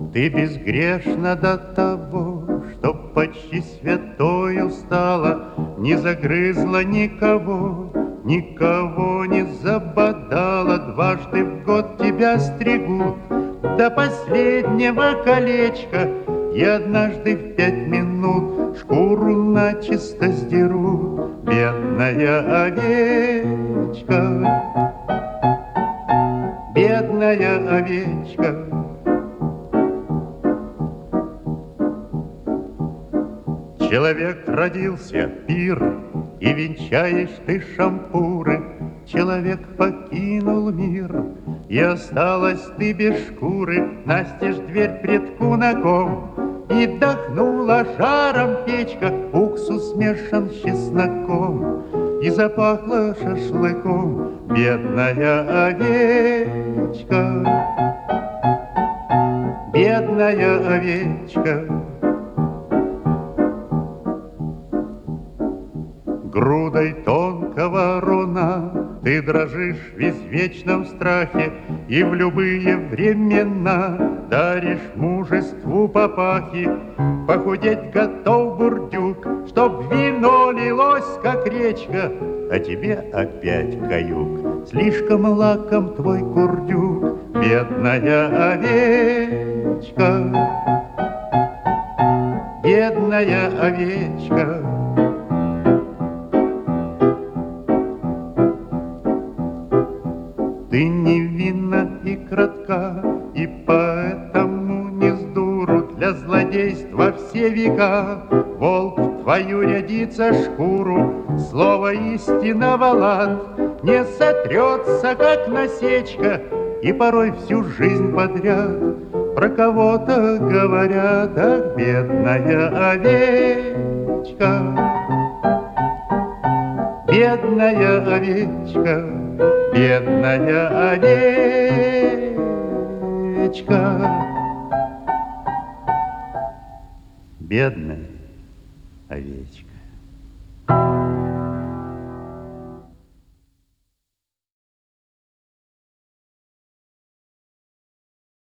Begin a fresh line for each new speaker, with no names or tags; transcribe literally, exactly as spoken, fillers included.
Ты безгрешна до того, что почти святою стала, не загрызла никого, никого не забодала. Дважды в год тебя стригут до последнего колечка, и однажды в пять минут шкуру начисто сдерут. Бедная овечка, бедная овечка. Человек родился, пир, и венчаешь ты шампуры. Человек покинул мир, и осталась ты без шкуры. Настежь дверь пред кунаком, и дохнула жаром печка. Уксус смешан с чесноком, и запахло шашлыком. Бедная овечка, бедная овечка. Грудой тонкого руна ты дрожишь в извечном страхе, и в любые времена даришь мужеству папахи. Похудеть готов бурдюк, чтоб вино лилось, как речка, а тебе опять каюк, слишком лаком твой курдюк. Бедная овечка, бедная овечка. Ты невинна и кратка, и поэтому не с дуру для злодейства все века. Волк в твою рядится шкуру, слово истинного лад не сотрется, как насечка, и порой всю жизнь подряд про кого-то говорят. Ах, бедная овечка, бедная овечка, бедная овечка, бедная овечка.